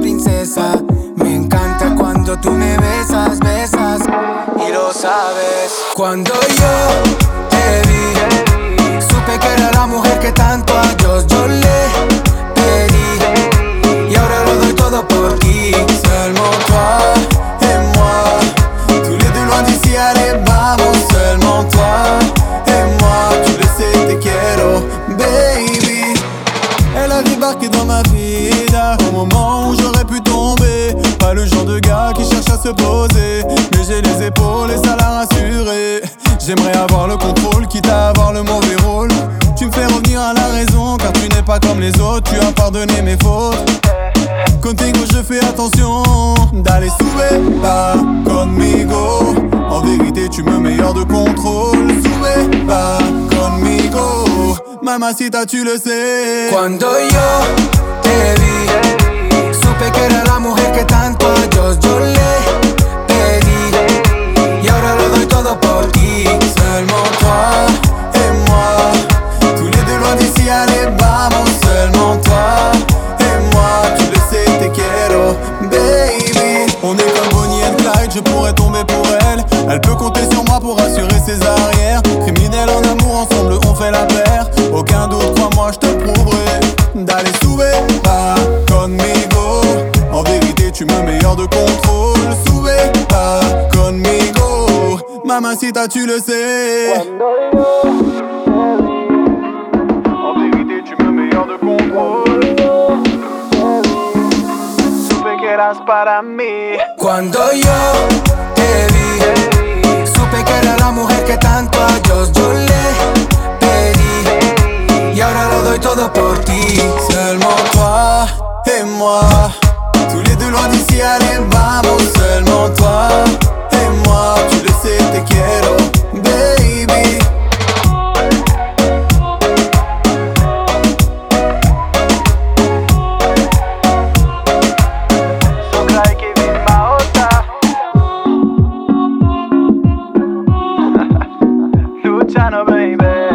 princesa. Me encanta cuando tú me besas, besas. Y lo sabes. Cuando yo te vi, supe que era la mujer que tanto a Dios yo le pedí. Y ahora lo doy todo por ti. Seulement toi et moi. Tous les deux loin d'ici, allez vamos. Seulement toi et moi. Tu le sais, te quiero, baby. Elle a débarqué dans ma vie au moment où j'aurais pu tomber. Pas le genre de gars qui cherche à se poser, mais j'ai les épaules et ça l'a rassuré. J'aimerais avoir le contrôle, quitte à avoir le mauvais rôle. Tu me fais revenir à la raison, car tu n'es pas comme les autres. Tu as pardonné mes fautes. Contigo je fais attention. Dale sube, va conmigo. En vérité tu me mets hors de contrôle. Sube, va conmigo. Mamacita, tu le sais. Cuando yo te vi, supe que era la mujer que tanto a Dios yo le pedí. Y ahora lo doy todo por ti. Seulement toi et moi. Tous les deux loin d'ici, allez vamos. Seulement toi et moi. Tu le sais, te quiero, baby. On est comme Bonnie and Clyde, je pourrais tomber pour elle. Elle peut compter sur moi pour assurer ses arrières. Criminels en amour, ensemble on fait la paire. Aucun doute, crois-moi, je te prouverai. Dale sube, va conmigo. En vérité, tu me mets hors de contrôle. Sube, va conmigo. Mamacita, tu le sais. En vérité, tu me mets hors de contrôle. Supe que eras para mí. Cuando yo te vi, supe que era la mujer que tanto a Dios yo le pedí. Y ahora lo doy todo por ti. Seulement toi et moi. Tous les deux loin d'ici, allez vamos. Seulement toi et moi. Tu le sais, te quiero, baby. Sokra et Kevin Maota. Luciano, baby.